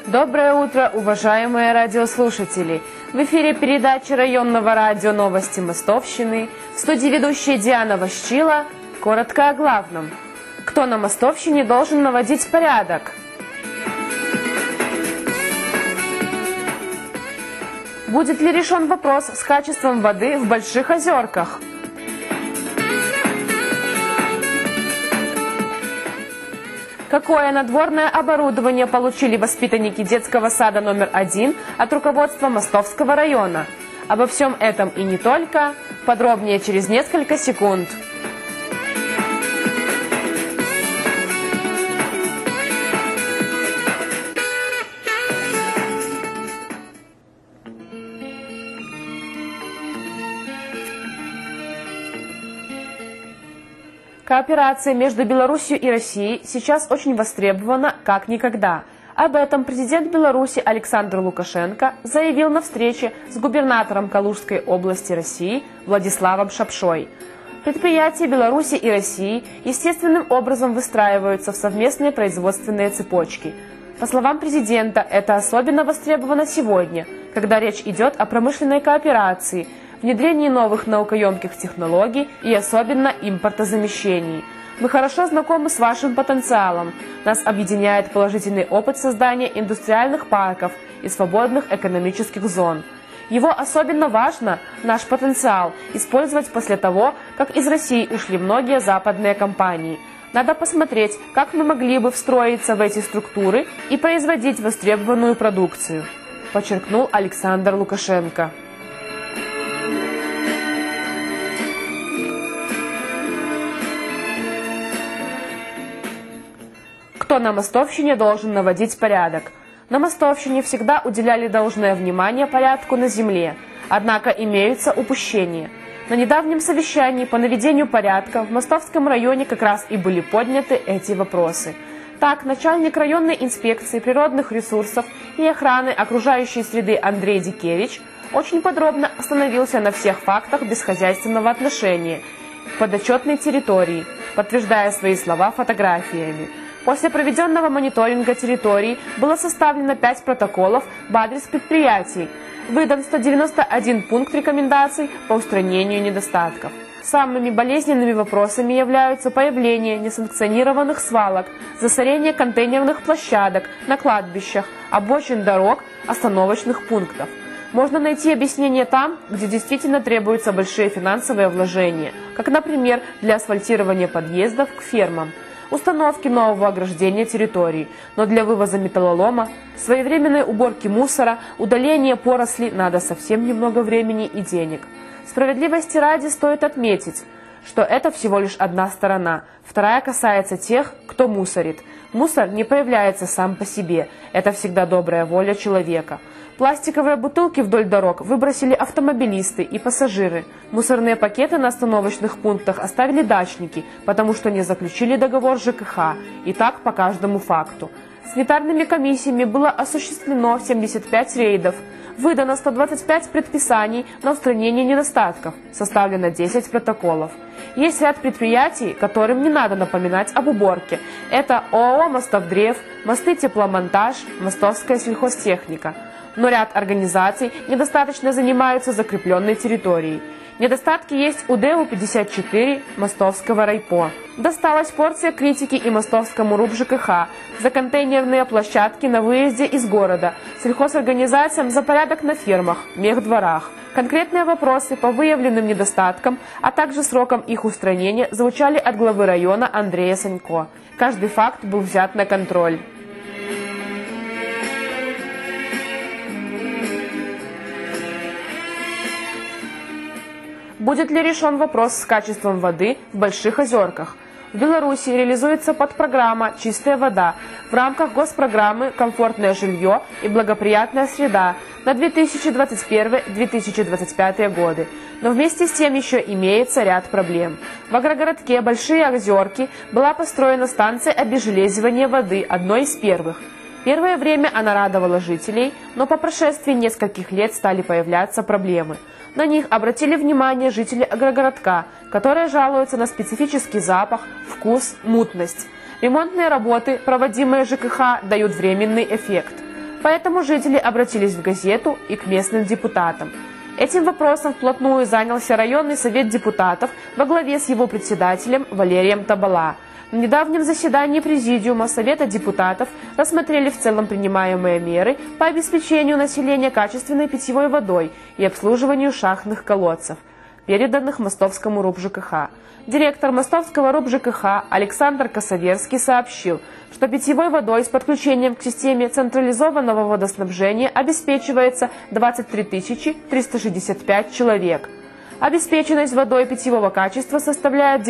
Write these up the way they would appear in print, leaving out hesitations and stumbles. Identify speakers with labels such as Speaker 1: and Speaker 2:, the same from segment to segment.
Speaker 1: Доброе утро, уважаемые радиослушатели! В эфире передача районного радио «Новости Мостовщины». В студии ведущая Диана Ващила. Коротко о главном. Кто на Мостовщине должен наводить порядок? Будет ли решен вопрос с качеством воды в Больших Озерках? Какое надворное оборудование получили воспитанники детского сада номер 1 от руководства Мостовского района? Обо всем этом и не только. Подробнее через несколько секунд. Кооперация между Беларусью и Россией сейчас очень востребована как никогда. Об этом президент Беларуси Александр Лукашенко заявил на встрече с губернатором Калужской области России Владиславом Шапшой. Предприятия Беларуси и России естественным образом выстраиваются в совместные производственные цепочки. По словам президента, это особенно востребовано сегодня, когда речь идет о промышленной кооперации, внедрении новых наукоемких технологий и особенно импортозамещении. Мы хорошо знакомы с вашим потенциалом. Нас объединяет положительный опыт создания индустриальных парков и свободных экономических зон. Его особенно важно, наш потенциал, использовать после того, как из России ушли многие западные компании. Надо посмотреть, как мы могли бы встроиться в эти структуры и производить востребованную продукцию, подчеркнул Александр Лукашенко. Кто на Мостовщине должен наводить порядок? На Мостовщине всегда уделяли должное внимание порядку на земле, однако имеются упущения. На недавнем совещании по наведению порядка в Мостовском районе как раз и были подняты эти вопросы. Так, начальник районной инспекции природных ресурсов и охраны окружающей среды Андрей Дикевич очень подробно остановился на всех фактах бесхозяйственного отношения к подотчетной территории, подтверждая свои слова фотографиями. После проведенного мониторинга территорий было составлено 5 протоколов в адрес предприятий, выдан 191 пункт рекомендаций по устранению недостатков. Самыми болезненными вопросами являются появление несанкционированных свалок, засорение контейнерных площадок на кладбищах, обочин дорог, остановочных пунктов. Можно найти объяснение там, где действительно требуются большие финансовые вложения, как, например, для асфальтирования подъездов к фермам, установки нового ограждения территории, но для вывоза металлолома, своевременной уборки мусора, удаления поросли надо совсем немного времени и денег. Справедливости ради стоит отметить, что это всего лишь одна сторона, вторая касается тех, кто мусорит. Мусор не появляется сам по себе, это всегда добрая воля человека. Пластиковые бутылки вдоль дорог выбросили автомобилисты и пассажиры. Мусорные пакеты на остановочных пунктах оставили дачники, потому что не заключили договор с ЖКХ. И так по каждому факту. Санитарными комиссиями было осуществлено 75 рейдов. Выдано 125 предписаний на устранение недостатков, составлено 10 протоколов. Есть ряд предприятий, которым не надо напоминать об уборке. Это ООО «Мостовдрев», «Мосты Тепломонтаж», «Мостовская сельхозтехника». Но ряд организаций недостаточно занимаются закрепленной территорией. Недостатки есть у ДЭУ-54 Мостовского райпо. Досталась порция критики и Мостовскому РУП ЖКХ за контейнерные площадки на выезде из города, сельхозорганизациям за порядок на фермах, мехдворах. Конкретные вопросы по выявленным недостаткам, а также срокам их устранения звучали от главы района Андрея Санько. Каждый факт был взят на контроль. Будет ли решен вопрос с качеством воды в Больших Озерках? В Беларуси реализуется подпрограмма «Чистая вода» в рамках госпрограммы «Комфортное жилье и благоприятная среда» на 2021-2025 годы. Но вместе с тем еще имеется ряд проблем. В агрогородке Большие Озерки была построена станция обезжелезивания воды, одной из первых. Первое время она радовала жителей, но по прошествии нескольких лет стали появляться проблемы. На них обратили внимание жители агрогородка, которые жалуются на специфический запах, вкус, мутность. Ремонтные работы, проводимые ЖКХ, дают временный эффект. Поэтому жители обратились в газету и к местным депутатам. Этим вопросом вплотную занялся районный совет депутатов во главе с его председателем Валерием Табала. На недавнем заседании Президиума Совета депутатов рассмотрели в целом принимаемые меры по обеспечению населения качественной питьевой водой и обслуживанию шахтных колодцев, переданных Мостовскому РУП-ЖКХ. Директор Мостовского РУП-ЖКХ Александр Косоверский сообщил, что питьевой водой с подключением к системе централизованного водоснабжения обеспечивается 23 365 человек. Обеспеченность водой питьевого качества составляет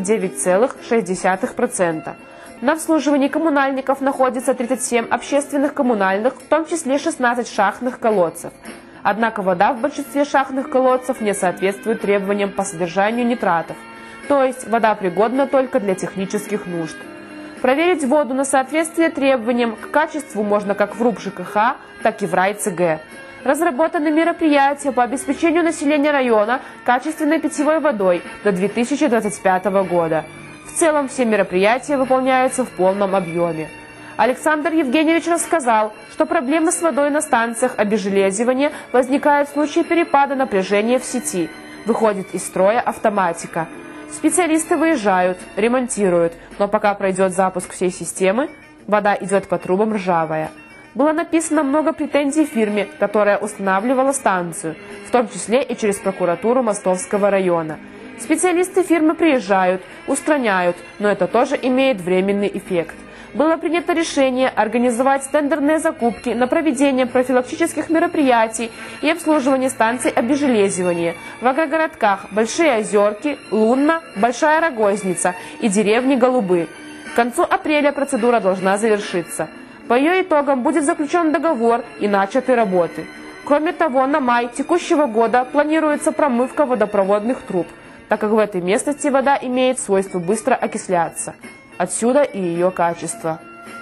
Speaker 1: 99,6%. На обслуживании коммунальников находится 37 общественных коммунальных, в том числе 16 шахтных колодцев. Однако вода в большинстве шахтных колодцев не соответствует требованиям по содержанию нитратов, то есть вода пригодна только для технических нужд. Проверить воду на соответствие требованиям к качеству можно как в РУП-ЖКХ, так и в РайЦГ. Разработаны мероприятия по обеспечению населения района качественной питьевой водой до 2025 года. В целом все мероприятия выполняются в полном объеме. Александр Евгеньевич рассказал, что проблемы с водой на станциях обезжелезивания возникают в случае перепада напряжения в сети. Выходит из строя автоматика. Специалисты выезжают, ремонтируют, но пока пройдет запуск всей системы, вода идет по трубам ржавая. Было написано много претензий фирме, которая устанавливала станцию, в том числе и через прокуратуру Мостовского района. Специалисты фирмы приезжают, устраняют, но это тоже имеет временный эффект. Было принято решение организовать тендерные закупки на проведение профилактических мероприятий и обслуживание станций обезжелезивания в агрогородках Большие Озерки, Лунна, Большая Рогозница и деревни Голубы. К концу апреля процедура должна завершиться. По ее итогам будет заключен договор и начаты работы. Кроме того, на май текущего года планируется промывка водопроводных труб, так как в этой местности вода имеет свойство быстро окисляться. Отсюда и ее качество.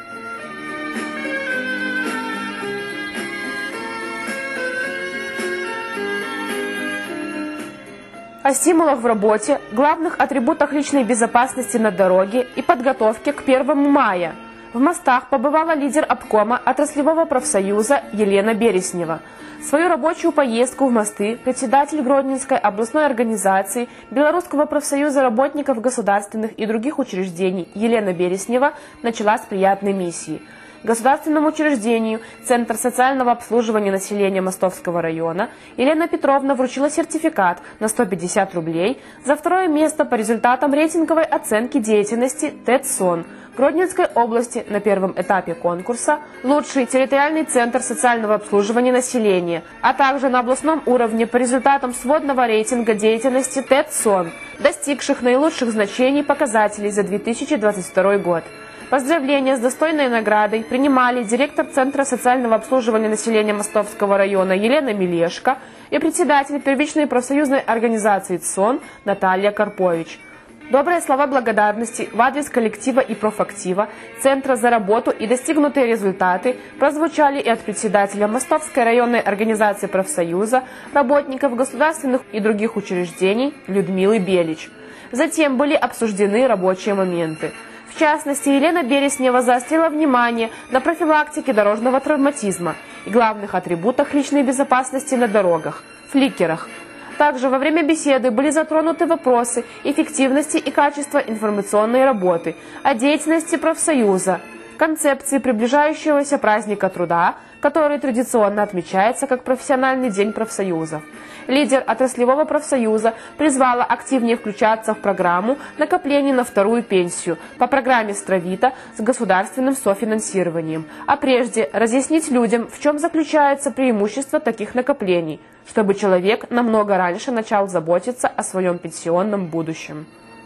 Speaker 1: О стимулах в работе, главных атрибутах личной безопасности на дороге и подготовке к 1 мая. В Мостах побывала лидер обкома отраслевого профсоюза Елена Береснева. Свою рабочую поездку в Мосты председатель Гродненской областной организации Белорусского профсоюза работников государственных и других учреждений Елена Береснева начала с приятной миссии. Государственному учреждению Центр социального обслуживания населения Мостовского района Елена Петровна вручила сертификат на 150 рублей за второе место по результатам рейтинговой оценки деятельности ТЭЦ-СОН Гродненской области на первом этапе конкурса «Лучший территориальный центр социального обслуживания населения», а также на областном уровне по результатам сводного рейтинга деятельности ТЭЦ-СОН, достигших наилучших значений показателей за 2022 год. Поздравления с достойной наградой принимали директор Центра социального обслуживания населения Мостовского района Елена Милешко и председатель первичной профсоюзной организации ЦСОН Наталья Карпович. Добрые слова благодарности в адрес коллектива и профактива, Центра за работу и достигнутые результаты прозвучали и от председателя Мостовской районной организации профсоюза, работников государственных и других учреждений Людмилы Белич. Затем были обсуждены рабочие моменты. В частности, Елена Береснева заострила внимание на профилактике дорожного травматизма и главных атрибутах личной безопасности на дорогах – фликерах. Также во время беседы были затронуты вопросы эффективности и качества информационной работы, о деятельности профсоюза, концепции приближающегося праздника труда, который традиционно отмечается как профессиональный день профсоюзов. Лидер отраслевого профсоюза призвала активнее включаться в программу накоплений на вторую пенсию по программе Стравита с государственным софинансированием, а прежде разъяснить людям, в чем заключается преимущество таких накоплений, чтобы человек намного раньше начал заботиться о своем пенсионном будущем.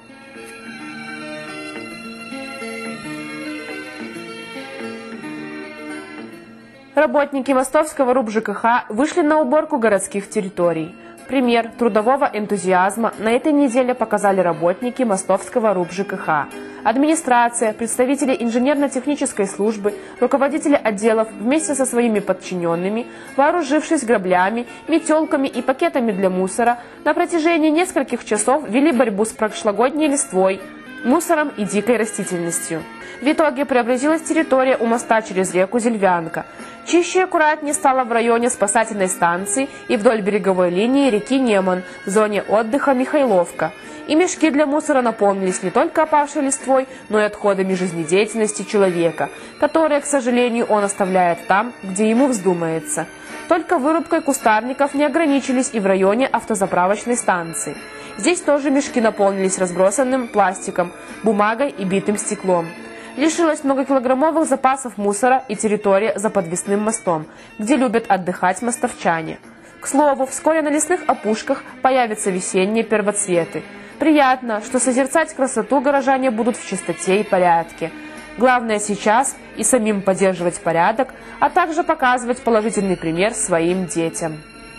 Speaker 1: Работники Мостовского РУП-ЖКХ вышли на уборку городских территорий. Пример трудового энтузиазма на этой неделе показали работники Мостовского РУП-ЖКХ. Администрация, представители инженерно-технической службы, руководители отделов вместе со своими подчиненными, вооружившись граблями, метелками и пакетами для мусора, на протяжении нескольких часов вели борьбу с прошлогодней листвой, мусором и дикой растительностью. В итоге преобразилась территория у моста через реку Зельвянка. Чище и аккуратнее стало в районе спасательной станции и вдоль береговой линии реки Неман в зоне отдыха Михайловка. И мешки для мусора наполнились не только опавшей листвой, но и отходами жизнедеятельности человека, которые, к сожалению, он оставляет там, где ему вздумается. Только вырубкой кустарников не ограничились и в районе автозаправочной станции. Здесь тоже мешки наполнились разбросанным пластиком, бумагой и битым стеклом. Лишилась многокилограммовых запасов мусора и территория за подвесным мостом, где любят отдыхать мостовчане. К слову, вскоре на лесных опушках появятся весенние первоцветы. Приятно, что созерцать красоту горожане будут в чистоте и порядке. Главное сейчас и самим поддерживать порядок, а также показывать положительный пример своим детям.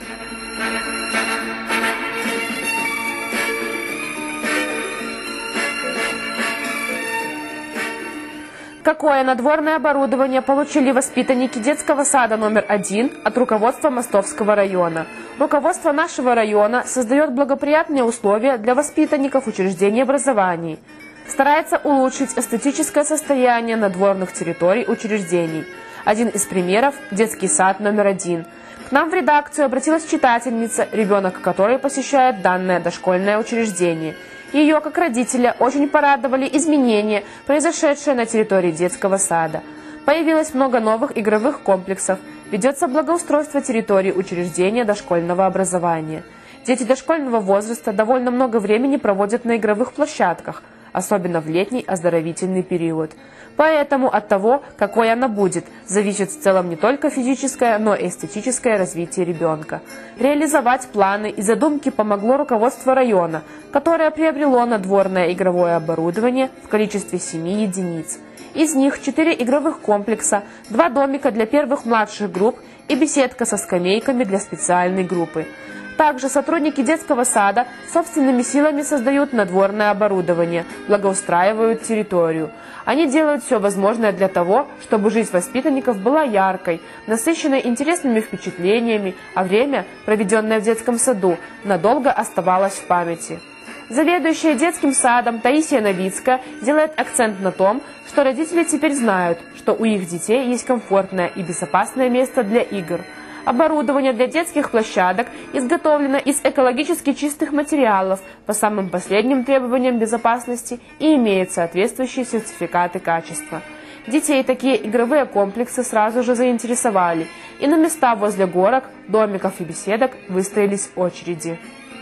Speaker 1: Какое надворное оборудование получили воспитанники детского сада номер 1 от руководства Мостовского района? Руководство нашего района создает благоприятные условия для воспитанников учреждений образований. Старается улучшить эстетическое состояние надворных территорий учреждений. Один из примеров – детский сад номер 1. К нам в редакцию обратилась читательница, ребенок которой посещает данное дошкольное учреждение. Ее, как родителя, очень порадовали изменения, произошедшие на территории детского сада. Появилось много новых игровых комплексов, ведется благоустройство территории учреждения дошкольного образования. Дети дошкольного возраста довольно много времени проводят на игровых площадках, особенно в летний оздоровительный период. Поэтому от того, какой она будет, зависит в целом не только физическое, но и эстетическое развитие ребенка. Реализовать планы и задумки помогло руководство района, которое приобрело надворное игровое оборудование в количестве 7 единиц. Из них 4 игровых комплекса, 2 домика для первых младших групп и беседка со скамейками для специальной группы. Также сотрудники детского сада собственными силами создают надворное оборудование, благоустраивают территорию. Они делают все возможное для того, чтобы жизнь воспитанников была яркой, насыщенной интересными впечатлениями, а время, проведенное в детском саду, надолго оставалось в памяти. Заведующая детским садом Таисия Новицкая делает акцент на том, что родители теперь знают, что у их детей есть комфортное и безопасное место для игр. Оборудование для детских площадок изготовлено из экологически чистых материалов по самым последним требованиям безопасности и имеет соответствующие сертификаты качества. Детей такие игровые комплексы сразу же заинтересовали, и на места возле горок, домиков и беседок выстроились очереди.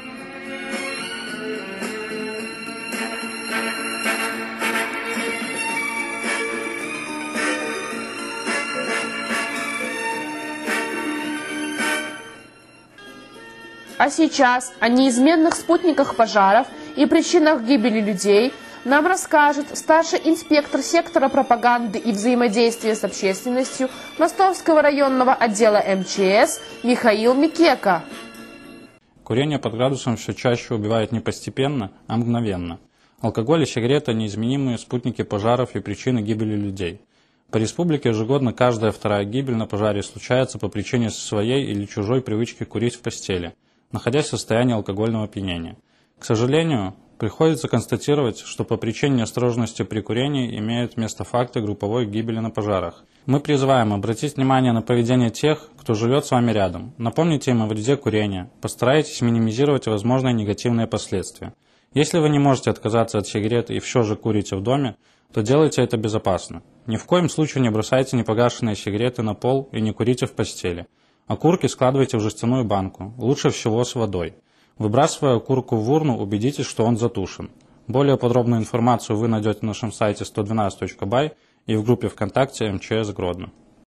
Speaker 1: А сейчас о неизменных спутниках пожаров и причинах гибели людей нам расскажет старший инспектор сектора пропаганды и взаимодействия с общественностью Мостовского районного отдела МЧС Михаил Микека.
Speaker 2: Курение под градусом все чаще убивает не постепенно, а мгновенно. Алкоголь и сигареты – неизменимые спутники пожаров и причины гибели людей. По республике ежегодно каждая вторая гибель на пожаре случается по причине своей или чужой привычки курить в постели, находясь в состоянии алкогольного опьянения. К сожалению, приходится констатировать, что по причине неосторожности при курении имеют место факты групповой гибели на пожарах. Мы призываем обратить внимание на поведение тех, кто живет с вами рядом. Напомните им о вреде курения, постарайтесь минимизировать возможные негативные последствия. Если вы не можете отказаться от сигарет и все же курите в доме, то делайте это безопасно. Ни в коем случае не бросайте непогашенные сигареты на пол и не курите в постели. Окурки складывайте в жестяную банку, лучше всего с водой. Выбрасывая окурку в урну, убедитесь, что он затушен. Более подробную информацию вы найдете на нашем сайте 112.by и в группе ВКонтакте МЧС Гродно.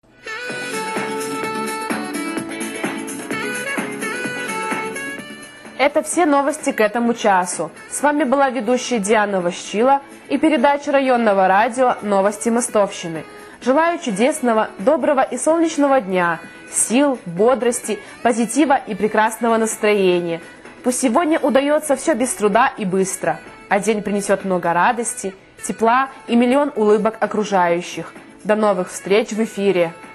Speaker 1: Это все новости к этому часу. С вами была ведущая Диана Ващила и передача районного радио «Новости Мостовщины». Желаю чудесного, доброго и солнечного дня, сил, бодрости, позитива и прекрасного настроения. Пусть сегодня удается все без труда и быстро, а день принесет много радости, тепла и миллион улыбок окружающих. До новых встреч в эфире!